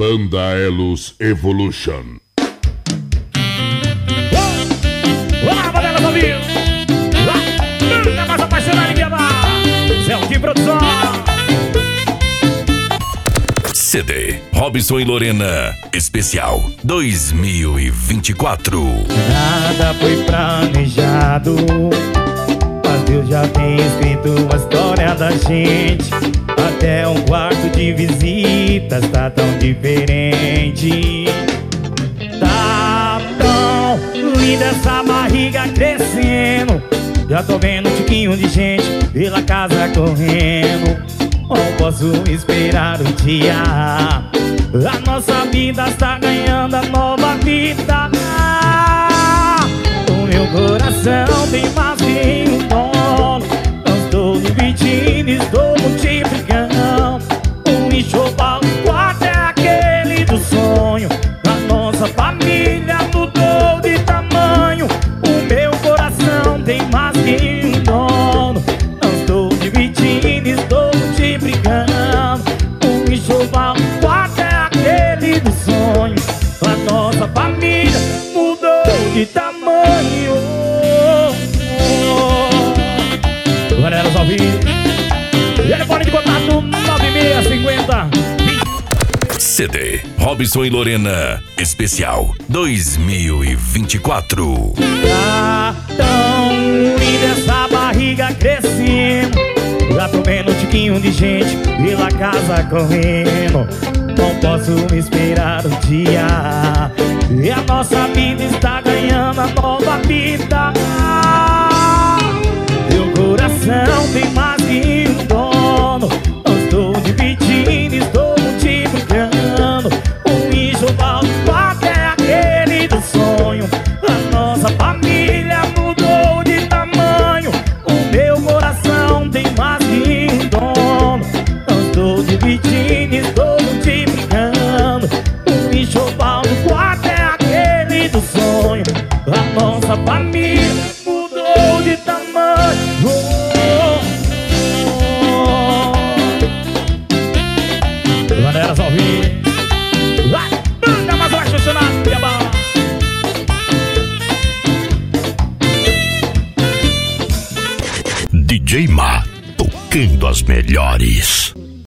Banda Elos Evolution. Olá, Vanessa Valdir! Lá, mais apaixonada em Guiabá! Céu de produção! CD Robson e Lorena Especial 2024. Nada foi planejado, mas Deus já tem escrito a história da gente. Até um quarto de visitas tá tão diferente. Tá tão linda essa barriga crescendo. Já tô vendo um tiquinho de gente pela casa correndo. Não posso esperar o dia. A nossa vida está ganhando a nova vida. O meu coração tem mais de um dono. Não estou dividindo, estou multiplicando. Um enxoval do quarto é aquele do sonho. A nossa família mudou de tamanho. O meu coração tem mais de um dono. Não estou dividindo, estou multiplicando. Um enxoval do quarto é aquele do sonho. A nossa família mudou de tamanho. Galera, ao vivo. Telefone de contato 9650 CD Robson e Lorena Especial 2024. Tá tão linda essa barriga crescendo. Já tô vendo um tiquinho de gente pela casa correndo. Não posso esperar o dia. E a nossa vida está ganhando a nova vida. Meu coração tem mais de um dono. Não estou dividindo, estou multiplicando. Um enxoval do quarto é aquele do sonho. A nossa família mudou de tamanho. O meu coração tem mais de um dono. Não estou dividindo, estou multiplicando. Um enxoval do quarto é aquele do sonho. A nossa família mudou de tamanho. Galera, só ouvir. Vai, banda mais apaixonada em Guiabá. DJ Ma tocando as melhores.